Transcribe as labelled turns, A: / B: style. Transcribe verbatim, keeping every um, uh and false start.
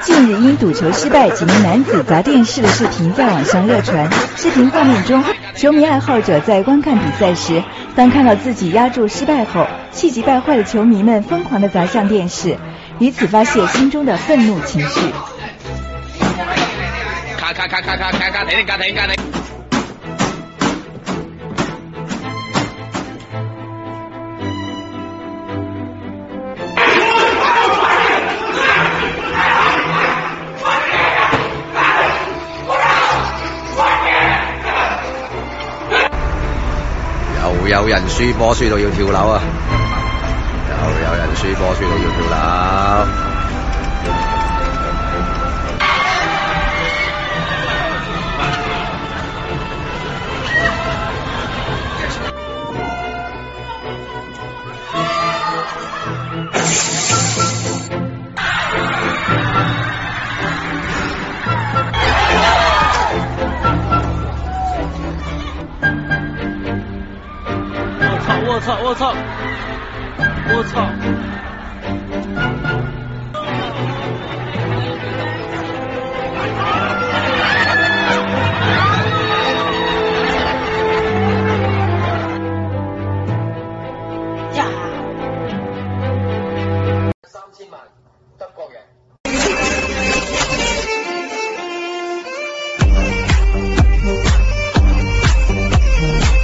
A: 近日因赌球失败，几名男子砸电视的视频在网上热传。视频画面中，球迷爱好者在观看比赛时，当看到自己压注失败后，气急败坏的球迷们疯狂地砸向电视，以此发泄心中的愤怒情绪。
B: 咔咔咔咔咔咔咔，停停停停停。
C: 又有人輸波輸到要跳樓啊！又有人輸波輸到要跳樓。
D: 我操！我操！我操！
E: 呀！三千萬德國人。